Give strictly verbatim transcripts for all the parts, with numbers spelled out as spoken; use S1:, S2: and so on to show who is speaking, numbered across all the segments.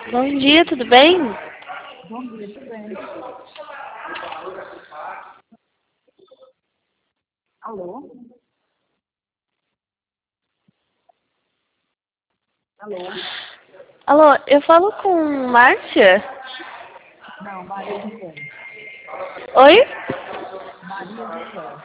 S1: Bom dia, tudo bem?
S2: Bom dia, tudo bem? Alô? Alô?
S1: Alô, eu falo com Márcia?
S2: Não, Maria José.
S1: Oi?
S2: Maria José.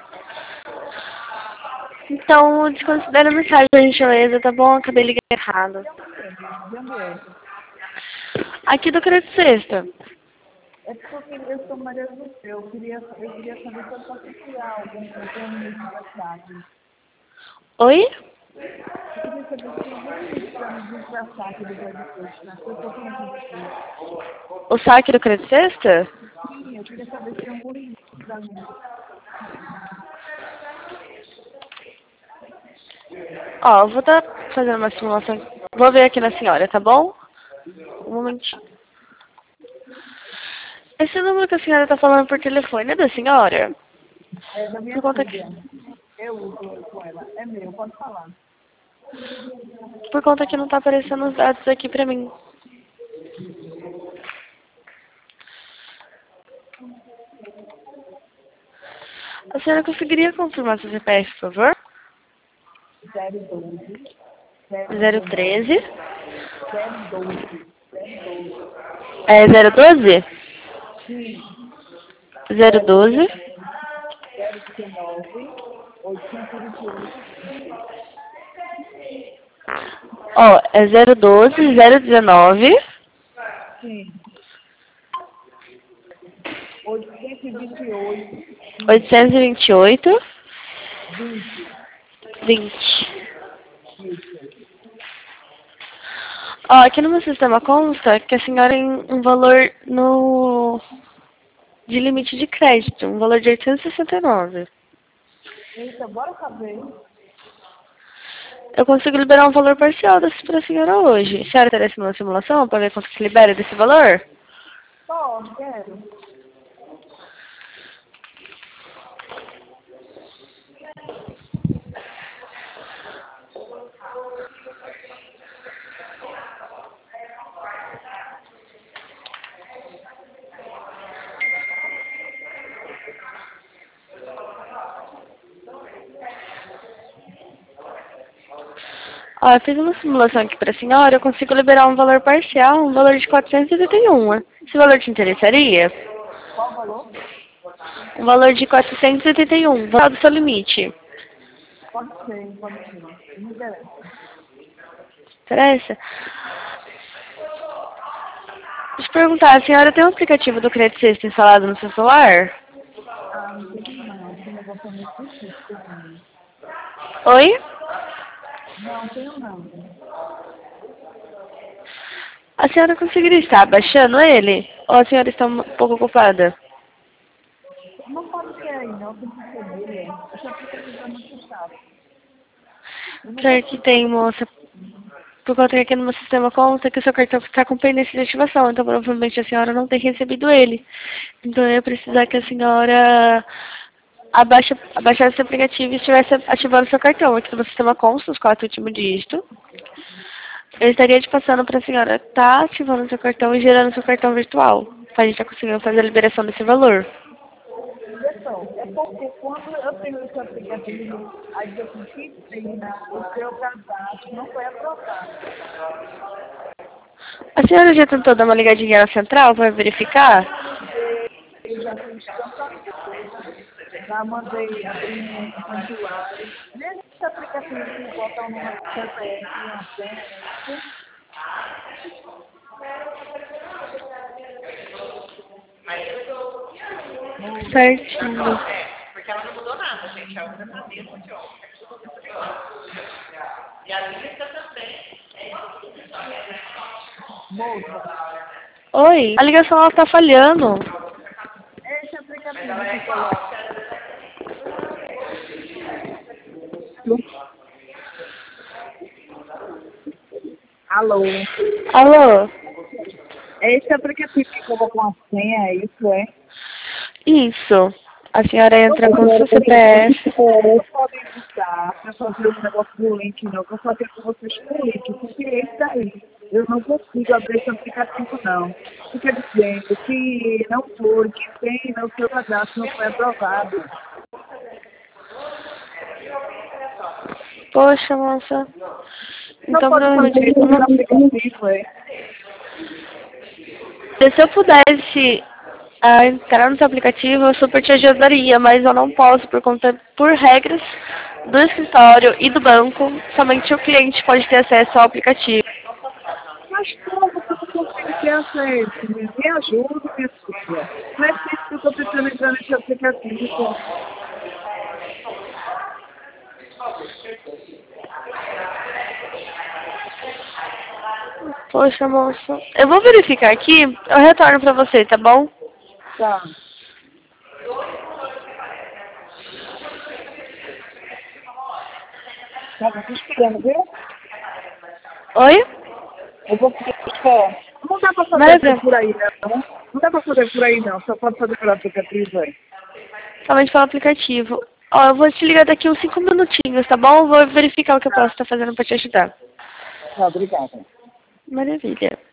S1: Então, desconsidera a mensagem, por gentileza, tá bom? Acabei ligando errado.
S2: De onde é? De onde é?
S1: Aqui do Crédito Sexta.
S2: É porque eu, queria, eu sou Maria José. Eu queria, eu queria saber se eu posso enviar algum plano limite para saque.
S1: Oi?
S2: Eu queria saber se tem algum limite para me para saque do Brasil. Tá? Eu estou com aqui.
S1: O saque do Crédito Sexta?
S2: Sim, eu queria saber se tem algum limite para mim.
S1: Ó, eu vou estar fazendo uma simulação. Vou ver aqui na senhora, tá bom? Um momentinho. Esse número que a senhora tá falando por telefone é da senhora?
S2: É da minha
S1: Por conta que,
S2: filha. Eu uso com ela. É meu, pode falar.
S1: por conta que não tá aparecendo os dados aqui pra mim. A senhora conseguiria confirmar seu C P F, por favor?
S2: zero doze, zero
S1: Zero
S2: dezenove,
S1: treze.
S2: zero doze, zero doze.
S1: É zero doze?
S2: Sim,
S1: Zero
S2: zero
S1: doze.
S2: dezenove, zero dezenove, oitocentos e vinte e oito.
S1: Ó, é zero doze, zero dezenove,
S2: Sim, oitocentos e vinte e oito,
S1: oitocentos e vinte e oito,
S2: vinte,
S1: vinte.
S2: isso.
S1: Ó, aqui no meu sistema consta que a senhora tem um valor no de limite de crédito, um valor de oitocentos e sessenta e nove.
S2: Eita, bora saber.
S1: Eu consigo liberar um valor parcial desse para a senhora hoje. A senhora interessa numa simulação para ver quanto se libera desse valor?
S2: Pode, quero.
S1: Ó, eu fiz uma simulação aqui para a senhora, eu consigo liberar um valor parcial, um valor de quatrocentos e oitenta e um. Esse valor te interessaria?
S2: Qual o valor?
S1: Um valor de quatrocentos e oitenta e um, valor do seu limite.
S2: Pode ser, pode ser. Me interessa.
S1: Interessa? Deixa eu perguntar, a senhora tem um aplicativo do Crédito Sexta instalado no seu celular?
S2: Ah, não sei não. Esse negócio é muito difícil pra mim.
S1: Oi?
S2: Não, tenho não.
S1: A senhora conseguiria estar baixando ele? Ou a senhora está um pouco ocupada?
S2: Não pode ser aí, não. Tem que ser dele. Esse aplicativo é muito chato. Eu não
S1: Pior que
S2: consigo
S1: tem,
S2: fazer.
S1: moça. Por conta que aqui no meu sistema conta que o seu cartão está com pendência de ativação, então provavelmente a senhora não tem recebido ele. Então eu ia precisar que a senhora abaixa, abaixasse esse aplicativo e estivesse ativando seu cartão. Aqui no meu sistema consta os quatro últimos dígitos. Eu estaria te passando para a senhora estar ativando seu cartão e gerando seu cartão virtual, para a gente estar conseguindo fazer a liberação desse valor.
S2: Direção, é porque quando eu tenho esse aplicativo, aí diz assim, que tem o seu cadastro não foi aprovado.
S1: A senhora já tentou dar uma ligadinha na central para verificar?
S2: Eu já fiz tanta coisa, já mandei abrir um santuário. Nesse aplicativo que bota o número do C P F e uma senha, né? Isso. Moça,
S1: Certinho.
S2: moça,
S1: Oi, a ligação ela tá falhando.
S2: esse aplicativo que coloca. Alô?
S1: Alô?
S2: Esse aplicativo que coloca uma senha, é isso, é?
S1: Isso. A senhora entra com o seu C P F.
S2: Não podem usar para fazer o negócio do link, não. Eu vou fazer com vocês com o link, porque esse daí. eu não consigo abrir esse aplicativo, não. Fica dizendo que não foi, que tem, o seu cadastro não foi aprovado.
S1: Poxa, moça.
S2: Não
S1: Então,
S2: pode
S1: provavelmente,
S2: fazer isso
S1: eu
S2: no
S1: não...
S2: aplicativo, é?
S1: se eu pudesse ah, entrar no seu aplicativo, eu super te ajudaria, mas eu não posso por conta, por regras do escritório e do banco, somente o cliente pode ter acesso ao aplicativo.
S2: Mas como que eu não consigo ter acesso? Me, me ajude, minha filha. Não é isso que eu estou tentando entrar nesse aplicativo.
S1: Poxa, moça. Eu vou verificar aqui, eu retorno pra você, tá bom?
S2: Tá. Tá, tô esperando, viu?
S1: Oi?
S2: Eu vou ficar. Não dá pra
S1: Mas,
S2: fazer por aí, não. Não dá pra fazer por aí, não. Só pode fazer pelo aplicativo, aí.
S1: somente pelo aplicativo. Ó, eu vou te ligar daqui uns cinco minutinhos, tá bom? Vou verificar o que eu posso estar fazendo pra te ajudar.
S2: Tá, obrigada.
S1: Maravilha.